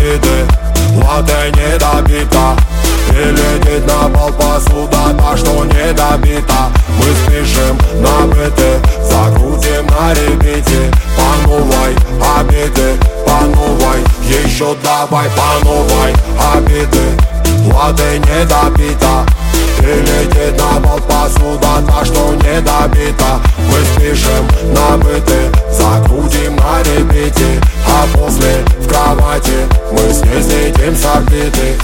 обиды, латте не добита. И летит на пол посуда, та, что не добита. Мы спешим на быты, закрутим на репите. По новой обиды, по новой, еще давай по новой обиды, латте не добита. И летит на пол посуда, та, что не добита. Мы спешим на быты, закрутим на репите. А после в кровати мы с ней слетим с орбиты.